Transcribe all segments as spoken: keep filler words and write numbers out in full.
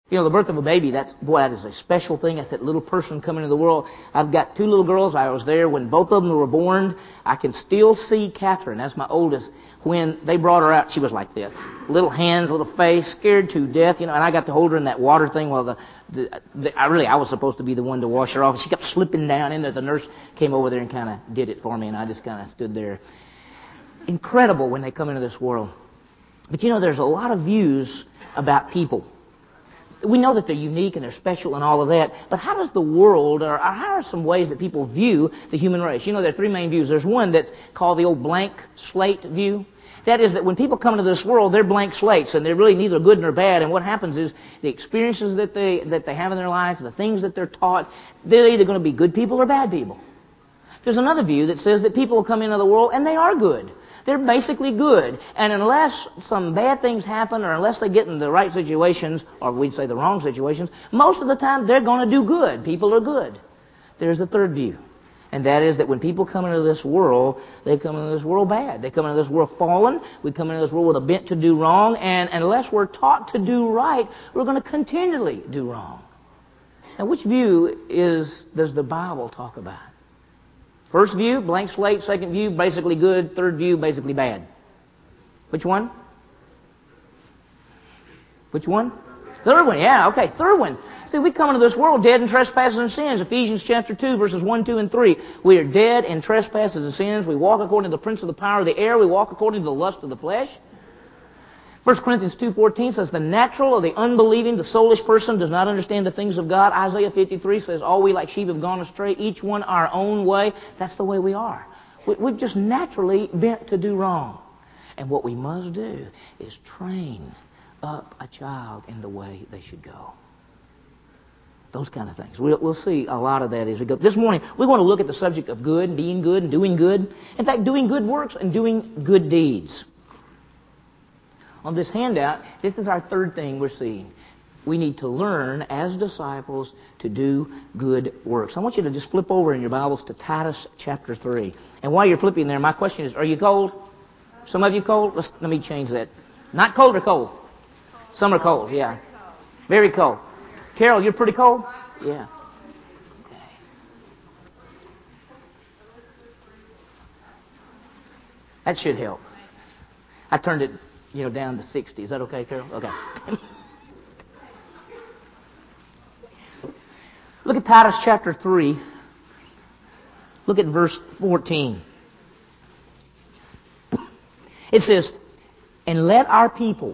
You know, the birth of a baby, that's, boy, that is a special thing. That's that little person coming into the world. I've got two little girls. I was there when both of them were born. I can still see Catherine, that's my oldest. When they brought her out, she was like this. Little hands, little face, scared to death, you know, and I got to hold her in that water thing while the, the, the I really, I was supposed to be the one to wash her off. She kept slipping down in there. The nurse came over there and kind of did it for me, and I just kind of stood there. Incredible when they come into this world. But you know, there's a lot of views about people. We know that they're unique and they're special and all of that, but how does the world, or how are some ways that people view the human race? You know, there are three main views. There's one that's called the old blank slate view. That is that when people come into this world, they're blank slates, and they're really neither good nor bad, and what happens is the experiences that they, that they have in their life, the things that they're taught, they're either going to be good people or bad people. There's another view that says that people will come into the world and they are good. They're basically good. And unless some bad things happen or unless they get in the right situations, or we'd say the wrong situations, most of the time they're going to do good. People are good. There's a third view. And that is that when people come into this world, they come into this world bad. They come into this world fallen. We come into this world with a bent to do wrong. And unless we're taught to do right, we're going to continually do wrong. Now, which view is does the Bible talk about? First view, blank slate. Second view, basically good. Third view, basically bad. Which one? Which one? Third one, yeah, okay. Third one. See, we come into this world dead in trespasses and sins. Ephesians chapter two, verses one, two, and three. We are dead in trespasses and sins. We walk according to the prince of the power of the air. We walk according to the lust of the flesh. First Corinthians two fourteen says, the natural or the unbelieving, the soulish person does not understand the things of God. Isaiah fifty-three says, all we like sheep have gone astray, each one our own way. That's the way we are. We're just naturally bent to do wrong. And what we must do is train up a child in the way they should go. Those kind of things. We'll, we'll see a lot of that as we go. This morning, we want to look at the subject of good, being good, and doing good. In fact, doing good works and doing good deeds. On this handout, this is our third thing we're seeing. We need to learn as disciples to do good works. I want you to just flip over in your Bibles to Titus chapter three. And while you're flipping there, my question is, are you cold? Some of you cold? Let's, let me change that. Not cold or cold? Some are cold, yeah. Very cold. Carol, you're pretty cold? Yeah. Okay. That should help. I turned it, you know, down to sixty. Is that okay, Carol? Okay. Look at Titus chapter three. Look at verse fourteen. It says, and let our people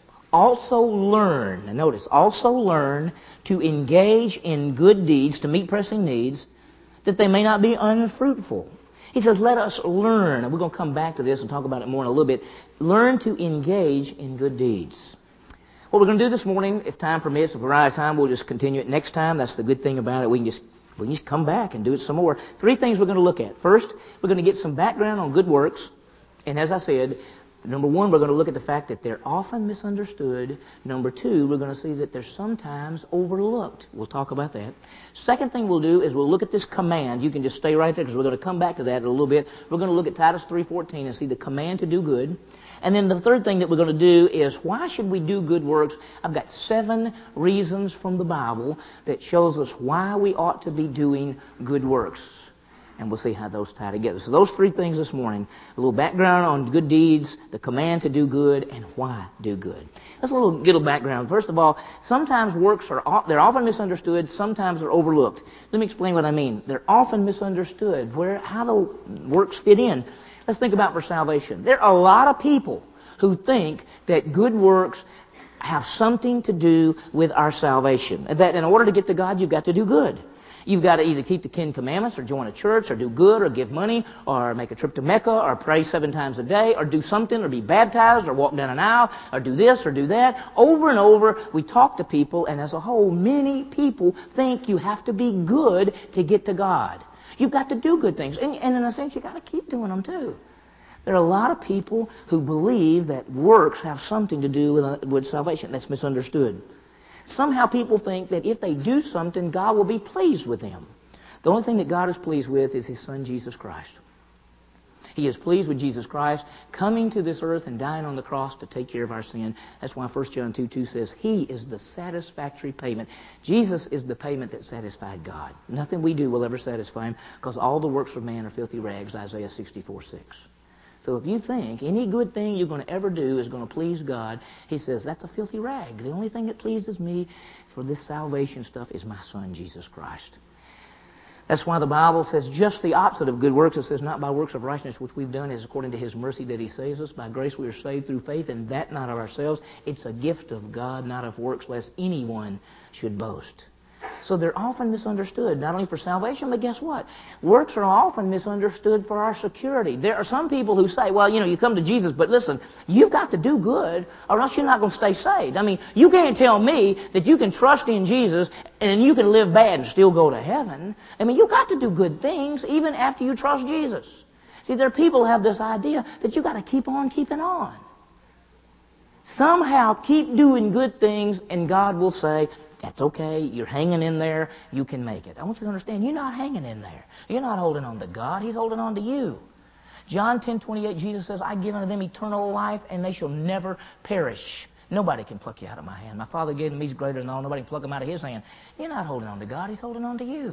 also learn, now notice, also learn to engage in good deeds, to meet pressing needs, that they may not be unfruitful. He says, let us learn, and we're going to come back to this and talk about it more in a little bit, learn to engage in good deeds. What we're going to do this morning, if time permits, if we're out of time, we'll just continue it next time. That's the good thing about it. We can just we can just come back and do it some more. Three things we're going to look at. First, we're going to get some background on good works. And as I said, number one, we're going to look at the fact that they're often misunderstood. Number two, we're going to see that they're sometimes overlooked. We'll talk about that. Second thing we'll do is we'll look at this command. You can just stay right there because we're going to come back to that in a little bit. We're going to look at Titus three fourteen and see the command to do good. And then the third thing that we're going to do is, why should we do good works? I've got seven reasons from the Bible that shows us why we ought to be doing good works. And we'll see how those tie together. So those three things this morning. A little background on good deeds, the command to do good, and why do good. That's a little, little background. First of all, sometimes works are, they're often misunderstood, sometimes they're overlooked. Let me explain what I mean. They're often misunderstood, where, how the works fit in. Let's think about for salvation. There are a lot of people who think that good works have something to do with our salvation. That in order to get to God, you've got to do good. You've got to either keep the Ten Commandments or join a church or do good or give money or make a trip to Mecca or pray seven times a day or do something or be baptized or walk down an aisle or do this or do that. Over and over, we talk to people, and as a whole, many people think you have to be good to get to God. You've got to do good things. And, and in a sense, you've got to keep doing them too. There are a lot of people who believe that works have something to do with, uh, with salvation. That's misunderstood. Somehow people think that if they do something, God will be pleased with them. The only thing that God is pleased with is His Son, Jesus Christ. He is pleased with Jesus Christ coming to this earth and dying on the cross to take care of our sin. That's why First John two two says, He is the satisfactory payment. Jesus is the payment that satisfied God. Nothing we do will ever satisfy Him, because all the works of man are filthy rags, Isaiah sixty-four six. So if you think any good thing you're going to ever do is going to please God, He says, that's a filthy rag. The only thing that pleases me for this salvation stuff is my Son, Jesus Christ. That's why the Bible says just the opposite of good works. It says, not by works of righteousness which we've done, it is according to His mercy that He saves us. By grace we are saved through faith, and that not of ourselves. It's a gift of God, not of works, lest anyone should boast. So they're often misunderstood, not only for salvation, but guess what? Works are often misunderstood for our security. There are some people who say, well, you know, you come to Jesus, but listen, you've got to do good or else you're not going to stay saved. I mean, you can't tell me that you can trust in Jesus and you can live bad and still go to heaven. I mean, you've got to do good things even after you trust Jesus. See, there are people who have this idea that you've got to keep on keeping on. Somehow keep doing good things and God will say, that's okay, you're hanging in there, you can make it. I want you to understand, you're not hanging in there. You're not holding on to God, He's holding on to you. John ten twenty-eight, Jesus says, I give unto them eternal life, and they shall never perish. Nobody can pluck you out of my hand. My Father gave them, He's greater than all. Nobody can pluck them out of His hand. You're not holding on to God, He's holding on to you.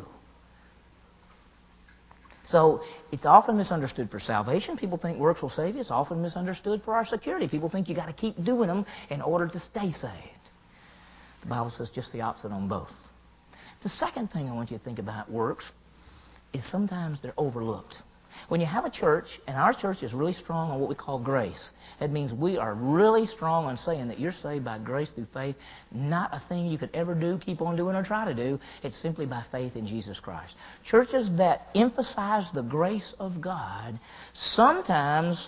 So it's often misunderstood for salvation. People think works will save you. It's often misunderstood for our security. People think you got to keep doing them in order to stay saved. The Bible says just the opposite on both. The second thing I want you to think about works is sometimes they're overlooked. When you have a church, and our church is really strong on what we call grace, that means we are really strong on saying that you're saved by grace through faith, not a thing you could ever do, keep on doing, or try to do. It's simply by faith in Jesus Christ. Churches that emphasize the grace of God, sometimes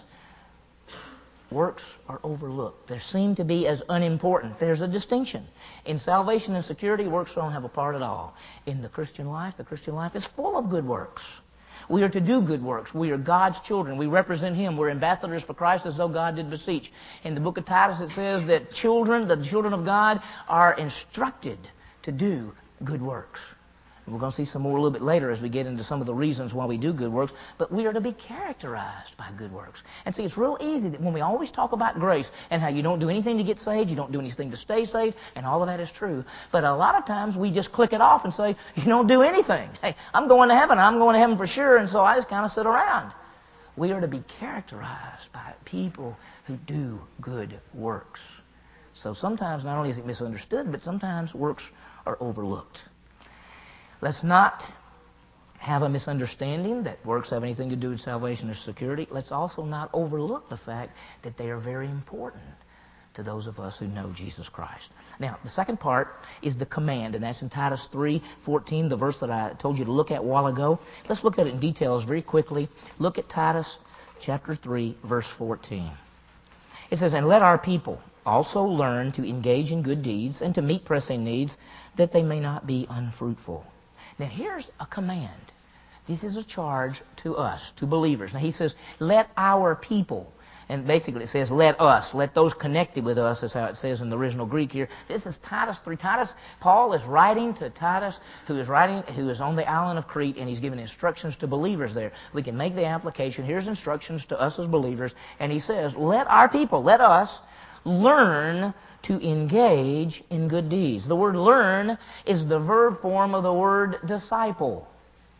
works are overlooked. They seem to be as unimportant. There's a distinction. In salvation and security, works don't have a part at all. In the Christian life, the Christian life is full of good works. We are to do good works. We are God's children. We represent Him. We're ambassadors for Christ as though God did beseech. In the book of Titus it says that children, the children of God, are instructed to do good works. We're going to see some more a little bit later as we get into some of the reasons why we do good works, but we are to be characterized by good works. And see, it's real easy that when we always talk about grace and how you don't do anything to get saved, you don't do anything to stay saved, and all of that is true. But a lot of times we just click it off and say, you don't do anything. Hey, I'm going to heaven. I'm going to heaven for sure, and so I just kind of sit around. We are to be characterized by people who do good works. So sometimes not only is it misunderstood, but sometimes works are overlooked. Let's not have a misunderstanding that works have anything to do with salvation or security. Let's also not overlook the fact that they are very important to those of us who know Jesus Christ. Now, the second part is the command, and that's in Titus three fourteen, the verse that I told you to look at a while ago. Let's look at it in details very quickly. Look at Titus chapter three, verse fourteen. It says, and let our people also learn to engage in good deeds and to meet pressing needs, that they may not be unfruitful. Now, here's a command. This is a charge to us, to believers. Now, he says, let our people. And basically it says, let us. Let those connected with us, is how it says in the original Greek here. This is Titus three. Titus, Paul is writing to Titus, who is writing, who is on the island of Crete, and he's giving instructions to believers there. We can make the application. Here's instructions to us as believers. And he says, let our people, let us, learn to engage in good deeds. The word learn is the verb form of the word disciple.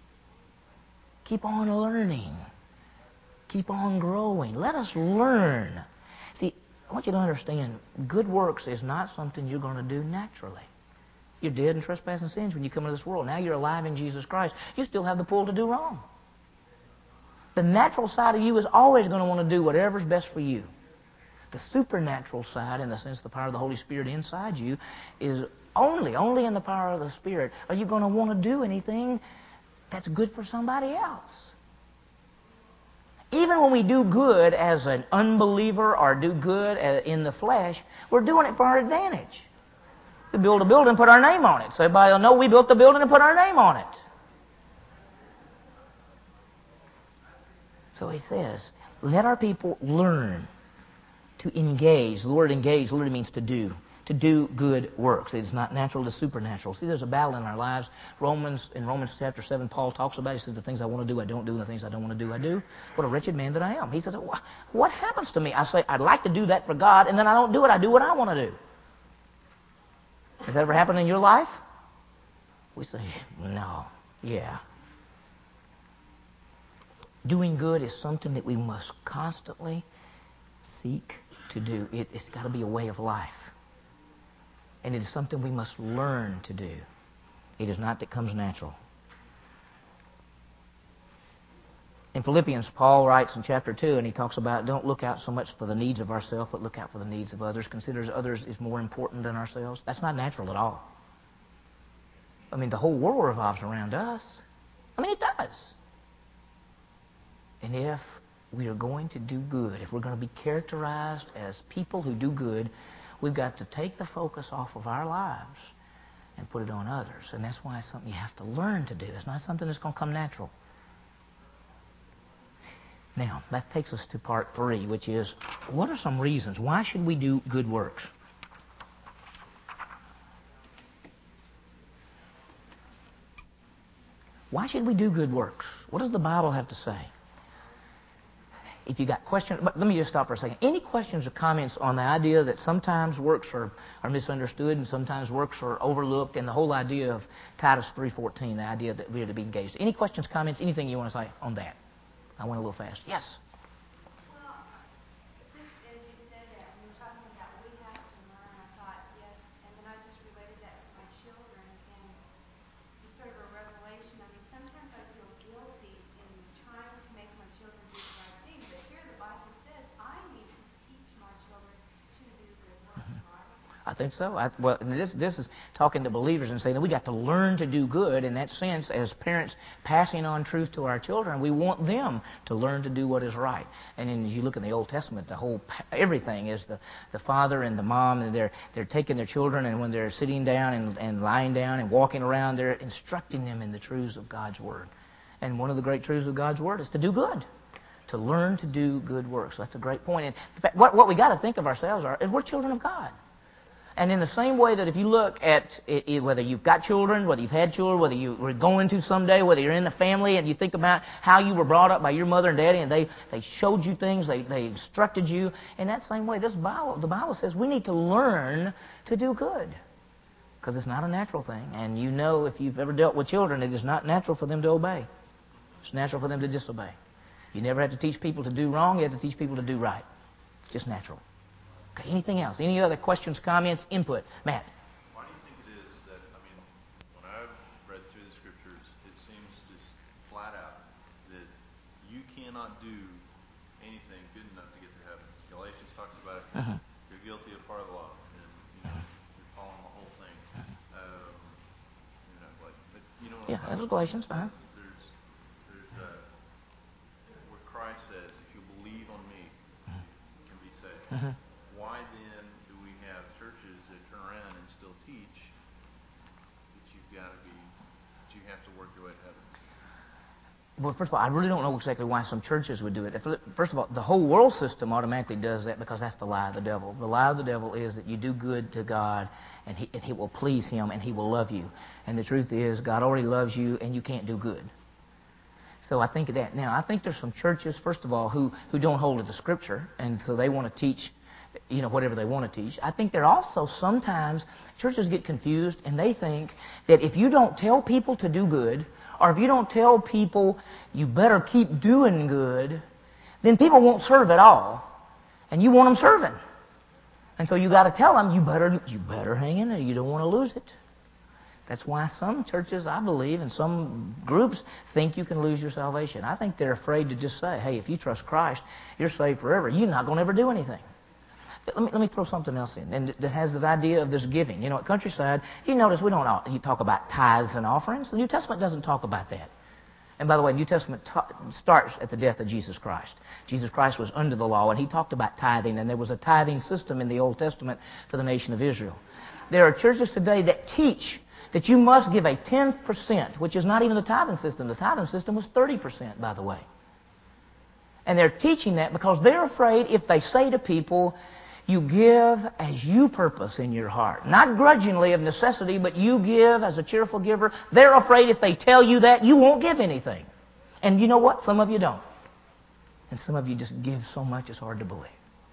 Keep on learning. Keep on growing. Let us learn. See, I want you to understand, good works is not something you're going to do naturally. You're dead in trespass and sins when you come into this world. Now you're alive in Jesus Christ. You still have the pull to do wrong. The natural side of you is always going to want to do whatever's best for you. The supernatural side, in the sense the power of the Holy Spirit inside you, is only, only in the power of the Spirit are you going to want to do anything that's good for somebody else. Even when we do good as an unbeliever or do good in the flesh, we're doing it for our advantage. We build a building and put our name on it. So everybody will know we built the building and put our name on it. So he says, let our people learn to engage. The word engage literally means to do. to do good works. It is not natural, it is supernatural. See, there's a battle in our lives. Romans, in Romans chapter seven, Paul talks about it. He says, the things I want to do, I don't do, and the things I don't want to do, I do. What a wretched man that I am. He says, what happens to me? I say, I'd like to do that for God, and then I don't do it. I do what I want to do. Has that ever happened in your life? We say, no, yeah. Doing good is something that we must constantly seek to do. It, it's got to be a way of life. And it is something we must learn to do. It is not that comes natural. In Philippians, Paul writes in chapter two, and he talks about don't look out so much for the needs of ourselves, but look out for the needs of others. Considers others is more important than ourselves. That's not natural at all. I mean, the whole world revolves around us. I mean, it does. And if we are going to do good, if we're going to be characterized as people who do good, we've got to take the focus off of our lives and put it on others. And that's why it's something you have to learn to do. It's not something that's going to come natural. Now, that takes us to part three, which is, what are some reasons? Why should we do good works? Why should we do good works? What does the Bible have to say? If you got questions, but let me just stop for a second. Any questions or comments on the idea that sometimes works are, are misunderstood and sometimes works are overlooked, and the whole idea of Titus three fourteen, the idea that we are to be engaged? Any questions, comments, anything you want to say on that? I went a little fast. Yes? Well, just as you said that, when you were talking about we have to learn, I thought, yes, and then I just related that to my children, and just sort of a revelation. I mean, sometimes I feel guilty in trying to make my children do the right thing, but here the Bible says I need to teach my children to do good works, right? I think so. I, well, this this is talking to believers and saying that we got to learn to do good. In that sense, as parents passing on truth to our children, we want them to learn to do what is right. And then as you look in the Old Testament, the whole everything is the, the father and the mom, and they're they're taking their children, and when they're sitting down and, and lying down and walking around, they're instructing them in the truths of God's Word. And one of the great truths of God's Word is to do good. To learn to do good works. So that's a great point. And in fact, what, what we got to think of ourselves are is we're children of God. And in the same way that if you look at it, it, whether you've got children, whether you've had children, whether you were going to someday, whether you're in the family, and you think about how you were brought up by your mother and daddy, and they, they showed you things, they, they instructed you, in that same way, this Bible, the Bible says we need to learn to do good. Because it's not a natural thing. And you know, if you've ever dealt with children, it is not natural for them to obey. It's natural for them to disobey. You never have to teach people to do wrong, you have to teach people to do right. It's just natural. Okay, anything else? Any other questions, comments, input? Matt? Why do you think it is that, I mean, when I've read through the Scriptures, it seems just flat out that you cannot do anything good enough to get to heaven. Galatians talks about it. Uh-huh. You're guilty of part of the law, and you know, you're following the whole thing. Um, you know, like, but you know what Yeah, I'm that was talking Galatians. about? Uh-huh. There's, there's, uh, where Christ says, if you believe on me, you can be saved. Uh-huh. Why then do we have churches that turn around and still teach that you've got to be, that you have to work your way to heaven? Well, first of all, I really don't know exactly why some churches would do it. First of all, the whole world system automatically does that because that's the lie of the devil. The lie of the devil is that you do good to God and he, and he will please Him and He will love you. And the truth is, God already loves you and you can't do good. So I think of that. Now, I think there's some churches, first of all, who, who don't hold to the Scripture, and so they want to teach, you know, whatever they want to teach. I think there are also sometimes churches get confused, and they think that if you don't tell people to do good, or if you don't tell people you better keep doing good, then people won't serve at all, and you want them serving. And so you got to tell them you better you better hang in there. You don't want to lose it. That's why some churches, I believe, and some groups think you can lose your salvation. I think they're afraid to just say, hey, if you trust Christ, you're saved forever. You're not going to ever do anything. Let me, let me throw something else in, and that has the idea of this giving. You know, at Countryside, you notice we don't you talk about tithes and offerings. The New Testament doesn't talk about that. And by the way, the New Testament ta- starts at the death of Jesus Christ. Jesus Christ was under the law, and He talked about tithing, and there was a tithing system in the Old Testament for the nation of Israel. There are churches today that teach that you must give a ten percent, which is not even the tithing system. The tithing system was thirty percent, by the way. And they're teaching that because they're afraid if they say to people, You give as you purpose in your heart. Not grudgingly of necessity, but you give as a cheerful giver. They're afraid if they tell you that, you won't give anything. And you know what? Some of you don't. And some of you just give so much it's hard to believe.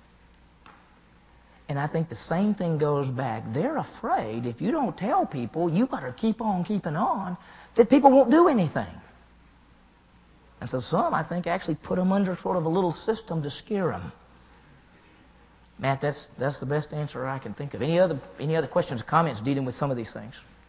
And I think the same thing goes back. They're afraid if you don't tell people, you better keep on keeping on, that people won't do anything. And so some, I think, actually put them under sort of a little system to scare them. Matt, that's that's the best answer I can think of. Any other any other questions or comments dealing with some of these things?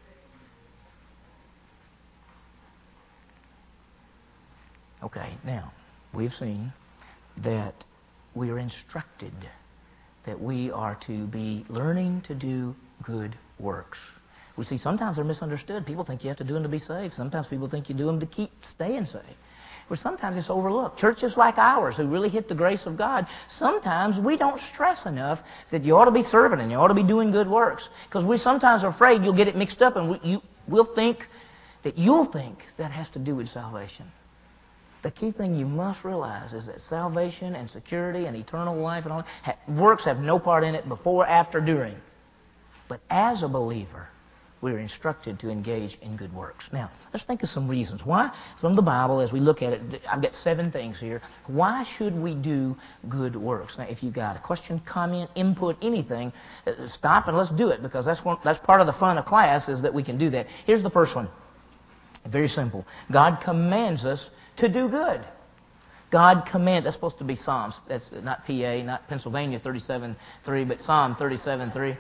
Okay, now, we've seen that we are instructed that we are to be learning to do good works. We see sometimes they're misunderstood. People think you have to do them to be saved. Sometimes people think you do them to keep staying saved. Where sometimes it's overlooked. Churches like ours who really hit the grace of God, sometimes we don't stress enough that you ought to be serving and you ought to be doing good works. Because we sometimes are afraid you'll get it mixed up and we, you, we'll think that you'll think that has to do with salvation. The key thing you must realize is that salvation and security and eternal life and all ha, works have no part in it before, after, during. But as a believer, we're instructed to engage in good works. Now, let's think of some reasons. Why, from the Bible, as we look at it, I've got seven things here. Why should we do good works? Now, if you've got a question, comment, input, anything, stop and let's do it, because that's one, that's part of the fun of class, is that we can do that. Here's the first one. Very simple. God commands us to do good. God commands, that's supposed to be Psalms. That's not P A, not Pennsylvania thirty-seven three, but Psalm thirty-seven three.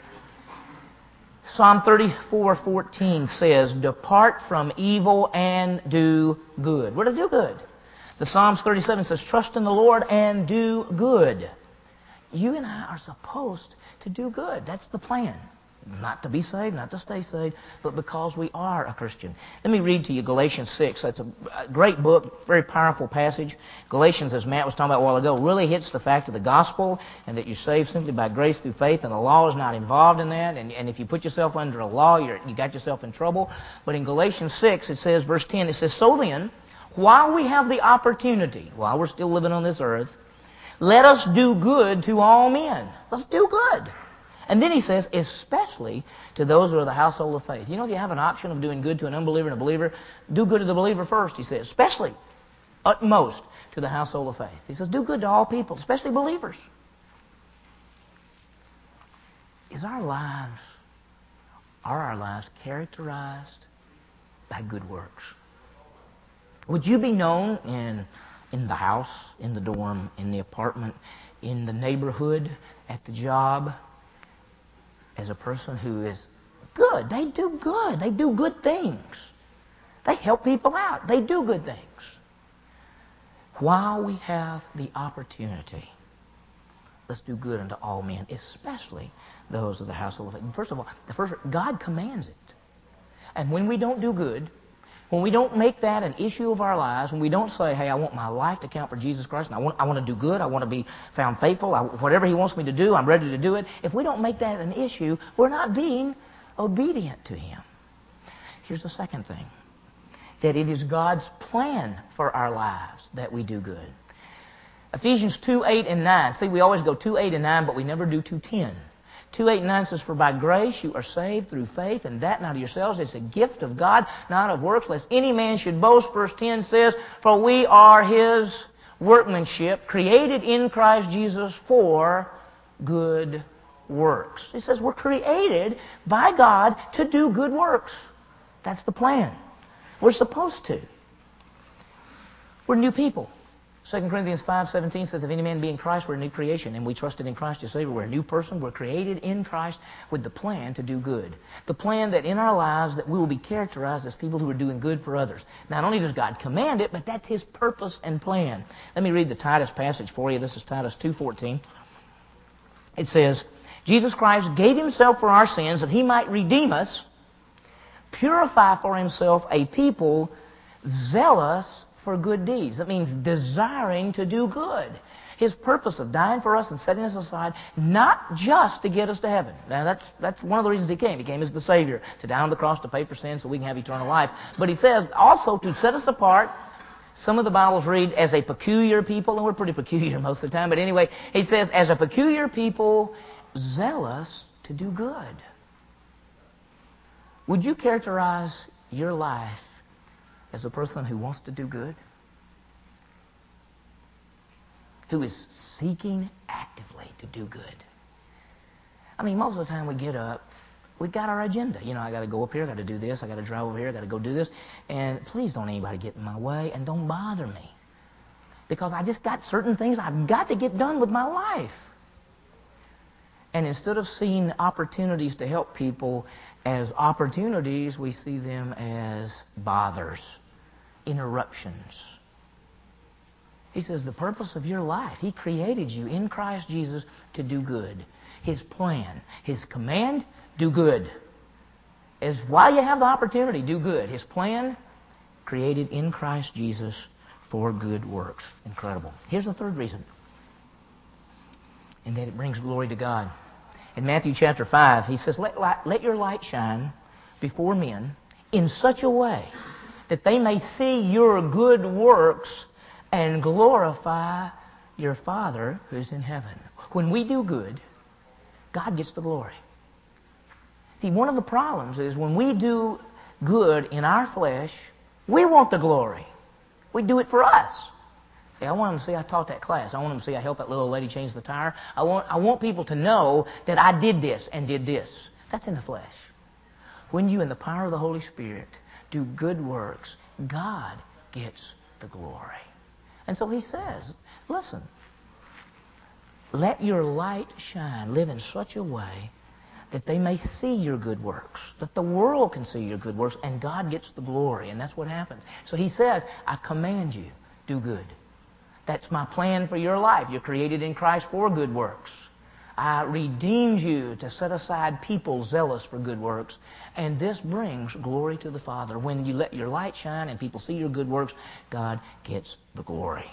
Psalm thirty-four fourteen says, depart from evil and do good. We're to do good. The Psalms thirty-seven says, trust in the Lord and do good. You and I are supposed to do good. That's the plan. Not to be saved, not to stay saved, but because we are a Christian. Let me read to you Galatians six. That's a great book, very powerful passage. Galatians, as Matt was talking about a while ago, really hits the fact of the gospel and that you're saved simply by grace through faith, and the law is not involved in that. And, and if you put yourself under a law, you're, you got yourself in trouble. But in Galatians six, it says, verse ten, it says, so then, while we have the opportunity, while we're still living on this earth, let us do good to all men. Let's do good. And then he says, especially to those who are the household of faith. You know, if you have an option of doing good to an unbeliever and a believer, do good to the believer first, he says. Especially, utmost, to the household of faith. He says, do good to all people, especially believers. Is our lives, are our lives characterized by good works? Would you be known in, in the house, in the dorm, in the apartment, in the neighborhood, at the job, as a person who is good? They do good. They do good things. They help people out. They do good things. While we have the opportunity, let's do good unto all men, especially those of the household of faith. First of all, the first, God commands it. And when we don't do good, when we don't make that an issue of our lives, when we don't say, hey, I want my life to count for Jesus Christ, and I want, I want to do good, I want to be found faithful, I, whatever He wants me to do, I'm ready to do it. If we don't make that an issue, we're not being obedient to Him. Here's the second thing, that it is God's plan for our lives that we do good. Ephesians two, eight, and nine. See, we always go two, eight, and nine, but we never do two, ten. two, eight, and nine says, for by grace you are saved through faith, and that not of yourselves. It's a gift of God, not of works, lest any man should boast. Verse ten says, for we are His workmanship, created in Christ Jesus for good works. He says we're created by God to do good works. That's the plan. We're supposed to. We're new people. Second Corinthians five seventeen says, if any man be in Christ, we're a new creation. And we trusted in Christ as Savior. We're a new person. We're created in Christ with the plan to do good. The plan that in our lives that we will be characterized as people who are doing good for others. Not only does God command it, but that's His purpose and plan. Let me read the Titus passage for you. This is Titus two fourteen. It says, Jesus Christ gave Himself for our sins that He might redeem us, purify for Himself a people zealous for good deeds. That means desiring to do good. His purpose of dying for us and setting us aside, not just to get us to heaven. Now that's that's one of the reasons He came. He came as the Savior, to die on the cross to pay for sin so we can have eternal life. But He says also to set us apart. Some of the Bibles read as a peculiar people, and we're pretty peculiar most of the time. But anyway, He says as a peculiar people zealous to do good. Would you characterize your life as a person who wants to do good? Who is seeking actively to do good? I mean, most of the time we get up, we got our agenda. You know, I got to go up here, I got to do this, I got to drive over here, I got to go do this. And please don't anybody get in my way, and don't bother me. Because I just got certain things I've got to get done with my life. And instead of seeing opportunities to help people as opportunities, we see them as bothers, interruptions. He says the purpose of your life, He created you in Christ Jesus to do good. His plan, His command, do good. As while you have the opportunity, do good. His plan, created in Christ Jesus for good works. Incredible. Here's the third reason. And that it brings glory to God. In Matthew chapter five, He says, let, light, let your light shine before men in such a way that they may see your good works and glorify your Father who's in heaven. When we do good, God gets the glory. See, one of the problems is when we do good in our flesh, we want the glory. We do it for us. Hey, I want them to see I taught that class. I want them to see I helped that little lady change the tire. I want, I want people to know that I did this and did this. That's in the flesh. When you, in the power of the Holy Spirit, do good works, God gets the glory. And so He says, listen, let your light shine. Live in such a way that they may see your good works, that the world can see your good works, and God gets the glory. And that's what happens. So He says, I command you, do good. That's my plan for your life. You're created in Christ for good works. I redeemed you to set aside people zealous for good works. And this brings glory to the Father. When you let your light shine and people see your good works, God gets the glory.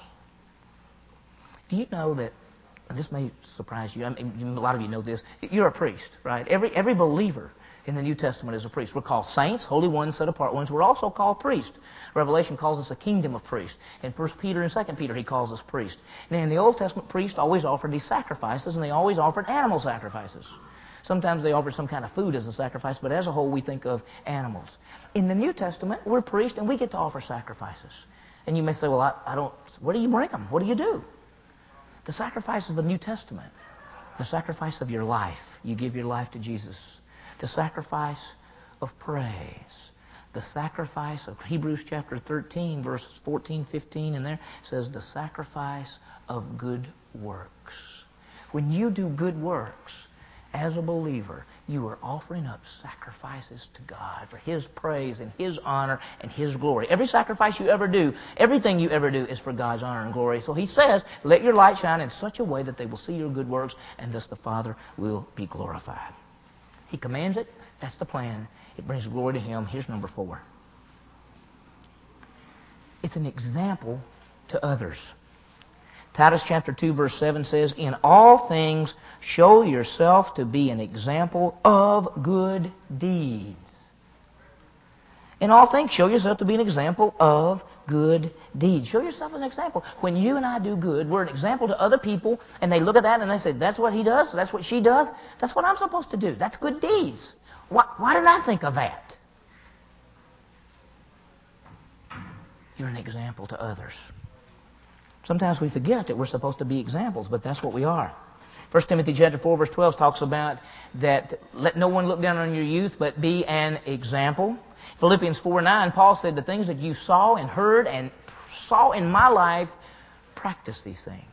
Do you know that, and this may surprise you, I mean, a lot of you know this, you're a priest, right? Every, every believer in the New Testament is a priest. We're called saints, holy ones, set apart ones. We're also called priests. Revelation calls us a kingdom of priests. In First Peter and Second Peter, he calls us priests. Now, in the Old Testament, priests always offered these sacrifices, and they always offered animal sacrifices. Sometimes they offered some kind of food as a sacrifice, but as a whole, we think of animals. In the New Testament, we're priests, and we get to offer sacrifices. And you may say, well, I, I don't, where do you bring them? What do you do? The sacrifice of the New Testament, the sacrifice of your life. You give your life to Jesus. The sacrifice of praise. The sacrifice of Hebrews chapter thirteen, verses fourteen, fifteen, and there says the sacrifice of good works. When you do good works, as a believer, you are offering up sacrifices to God for His praise and His honor and His glory. Every sacrifice you ever do, everything you ever do is for God's honor and glory. So He says, let your light shine in such a way that they will see your good works, and thus the Father will be glorified. He commands it. That's the plan. It brings glory to Him. Here's number four. It's an example to others. Titus chapter two, verse seven says, in all things show yourself to be an example of good deeds. In all things, show yourself to be an example of good deeds. Show yourself as an example. When you and I do good, we're an example to other people, and they look at that and they say, that's what he does, that's what she does, that's what I'm supposed to do. That's good deeds. Why, why didn't I think of that? You're an example to others. Sometimes we forget that we're supposed to be examples, but that's what we are. First Timothy chapter four, verse twelve talks about that let no one look down on your youth, but be an example. Philippians four nine, Paul said, the things that you saw and heard and saw in my life, practice these things.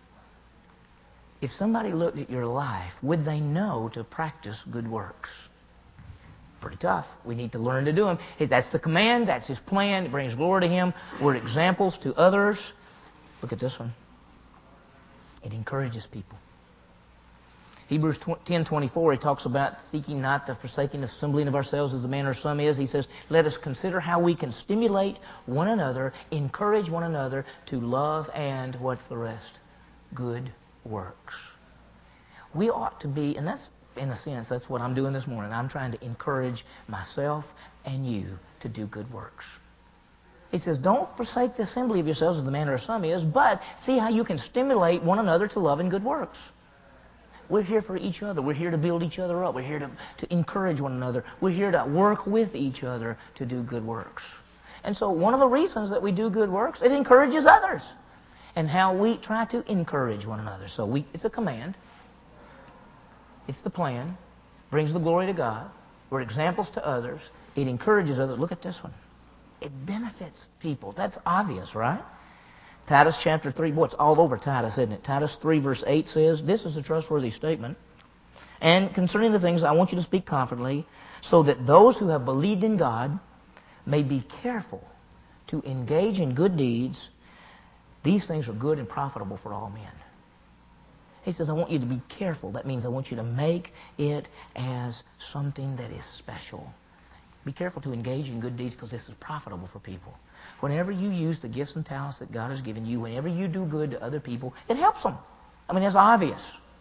If somebody looked at your life, would they know to practice good works? Pretty tough. We need to learn to do them. That's the command. That's His plan. It brings glory to Him. We're examples to others. Look at this one. It encourages people. Hebrews ten twenty-four, he talks about seeking not the forsaking assembling of ourselves as the manner of some is. He says, let us consider how we can stimulate one another, encourage one another to love and, what's the rest? Good works. We ought to be, and that's, in a sense, that's what I'm doing this morning. I'm trying to encourage myself and you to do good works. He says, don't forsake the assembly of yourselves as the manner of some is, but see how you can stimulate one another to love and good works. We're here for each other. We're here to build each other up. We're here to, to encourage one another. We're here to work with each other to do good works. And so one of the reasons that we do good works, it encourages others. And how we try to encourage one another. So we, it's a command. It's the plan. Brings the glory to God. We're examples to others. It encourages others. Look at this one. It benefits people. That's obvious, right? Titus chapter three. Boy, it's all over Titus, isn't it? Titus three verse eight says, this is a trustworthy statement. And concerning the things, I want you to speak confidently, so that those who have believed in God may be careful to engage in good deeds. These things are good and profitable for all men. He says, I want you to be careful. That means I want you to make it as something that is special. Be careful to engage in good deeds because this is profitable for people. Whenever you use the gifts and talents that God has given you, whenever you do good to other people, it helps them. I mean, it's obvious.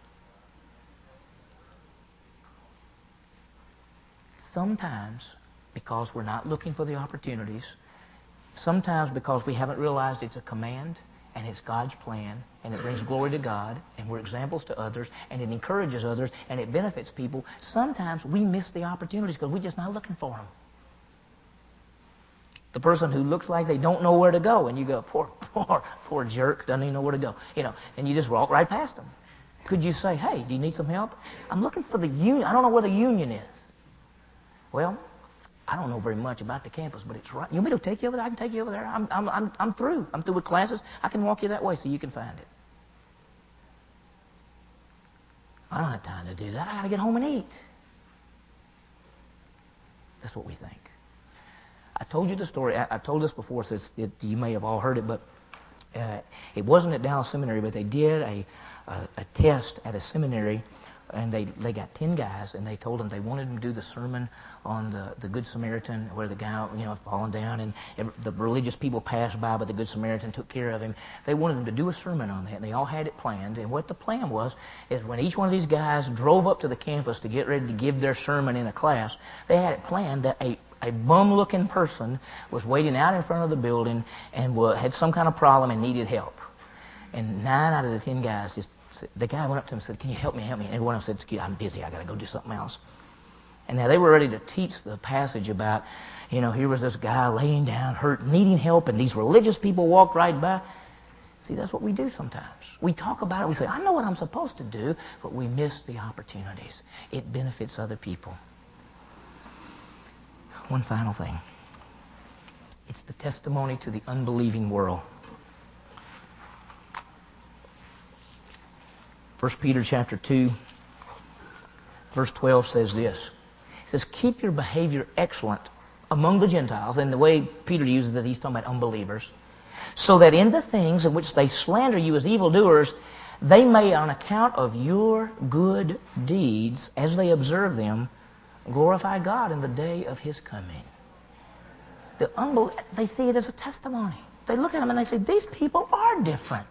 Sometimes, because we're not looking for the opportunities, sometimes because we haven't realized it's a command and it's God's plan and it brings glory to God and we're examples to others and it encourages others and it benefits people, sometimes we miss the opportunities because we're just not looking for them. The person who looks like they don't know where to go, and you go, poor, poor, poor jerk, doesn't even know where to go. You know, and you just walk right past them. Could you say, hey, do you need some help? I'm looking for the union. I don't know where the union is. Well, I don't know very much about the campus, but it's right. You want me to take you over there? I can take you over there. I'm, I'm, I'm, I'm through. I'm through with classes. I can walk you that way so you can find it. I don't have time to do that. I got to get home and eat. That's what we think. I told you the story. I, I've told this before, so it's, it, you may have all heard it, but uh, it wasn't at Dallas Seminary, but they did a, a, a test at a seminary, and they, they got ten guys, and they told them they wanted them to do the sermon on the, the Good Samaritan, where the guy, you know, fallen down, and every, the religious people passed by, but the Good Samaritan took care of him. They wanted them to do a sermon on that, and they all had it planned. And what the plan was is when each one of these guys drove up to the campus to get ready to give their sermon in a class, they had it planned that a A bum-looking person was waiting out in front of the building and had some kind of problem and needed help. And nine out of the ten guys just, the guy went up to him and said, can you help me, help me? And everyone else said, I'm busy, I got to go do something else. And now they were ready to teach the passage about, you know, here was this guy laying down, hurt, needing help, and these religious people walked right by. See, that's what we do sometimes. We talk about it, we say, I know what I'm supposed to do, but we miss the opportunities. It benefits other people. One final thing. It's the testimony to the unbelieving world. First Peter chapter two, verse twelve says this. It says, keep your behavior excellent among the Gentiles. And the way Peter uses it, he's talking about unbelievers. So that in the things in which they slander you as evildoers, they may, on account of your good deeds, as they observe them, glorify God in the day of His coming. The unbel- they see it as a testimony. They look at them and they say, these people are different.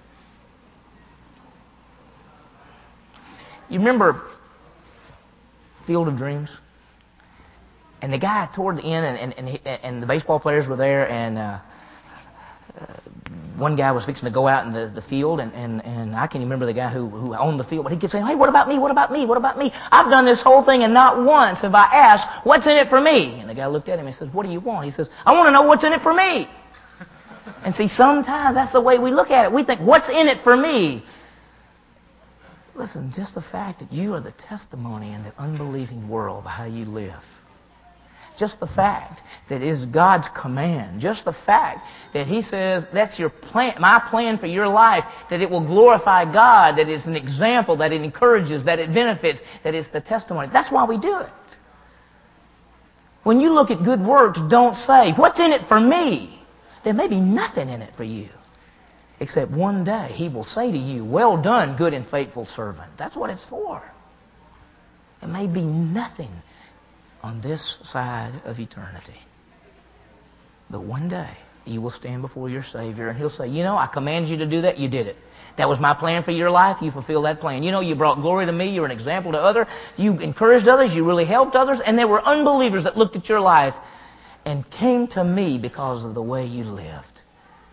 You remember Field of Dreams? And the guy toward the end, and, and, and, he, and the baseball players were there, and uh, uh, one guy was fixing to go out in the, the field, and, and, and I can't remember the guy who, who owned the field, but he kept saying, hey, what about me, what about me, what about me? I've done this whole thing, and not once have I asked, what's in it for me? And the guy looked at him and says, what do you want? He says, I want to know what's in it for me. And see, sometimes that's the way we look at it. We think, what's in it for me? Listen, just the fact that you are the testimony in the unbelieving world of how you live. Just the fact that it is God's command. Just the fact that He says that's your plan, my plan for your life, that it will glorify God, that it's an example, that it encourages, that it benefits, that it's the testimony. That's why we do it. When you look at good works, don't say, what's in it for me? There may be nothing in it for you. Except one day He will say to you, well done, good and faithful servant. That's what it's for. It may be nothing on this side of eternity. But one day you will stand before your Savior and He'll say, you know, I commanded you to do that, you did it. That was my plan for your life, you fulfilled that plan. You know, you brought glory to me, you're an example to others, you encouraged others, you really helped others, and there were unbelievers that looked at your life and came to me because of the way you lived.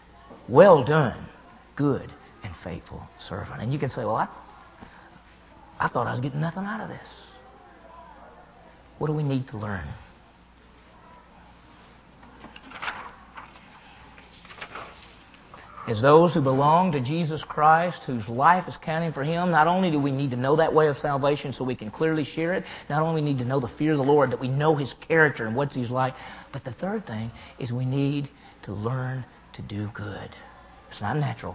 Well done, good and faithful servant. And you can say, well, I, I thought I was getting nothing out of this. What do we need to learn? As those who belong to Jesus Christ, whose life is counting for Him, not only do we need to know that way of salvation so we can clearly share it, not only need to know the fear of the Lord, that we know His character and what He's like, but the third thing is we need to learn to do good. It's not natural.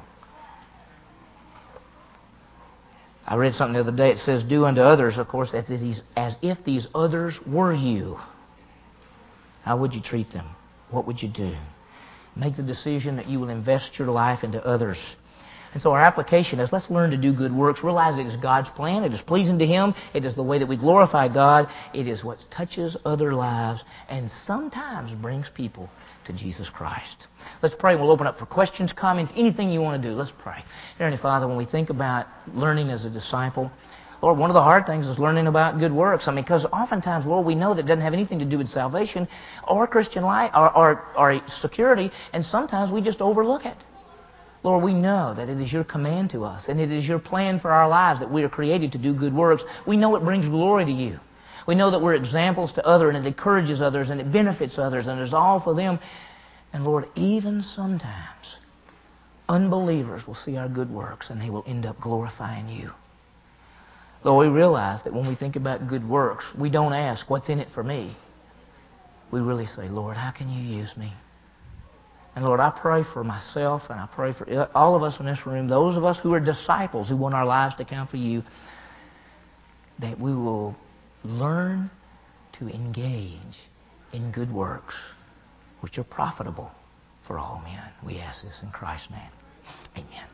I read something the other day. It says, do unto others, of course, as if these, as if these others were you. How would you treat them? What would you do? Make the decision that you will invest your life into others. And so our application is, let's learn to do good works. Realize it is God's plan. It is pleasing to Him. It is the way that we glorify God. It is what touches other lives and sometimes brings people to Jesus Christ. Let's pray. We'll open up for questions, comments, anything you want to do. Let's pray. Heavenly Father, when we think about learning as a disciple, Lord, one of the hard things is learning about good works. I mean, because oftentimes, Lord, we know that doesn't have anything to do with salvation or Christian life or, or, or security, and sometimes we just overlook it. Lord, we know that it is Your command to us, and it is Your plan for our lives that we are created to do good works. We know it brings glory to You. We know that we're examples to others, and it encourages others, and it benefits others, and it's all for them. And Lord, even sometimes, unbelievers will see our good works, and they will end up glorifying You. Lord, we realize that when we think about good works, we don't ask, what's in it for me? We really say, Lord, how can You use me? And Lord, I pray for myself, and I pray for all of us in this room, those of us who are disciples, who want our lives to count for You, that we will learn to engage in good works, which are profitable for all men. We ask this in Christ's name. Amen.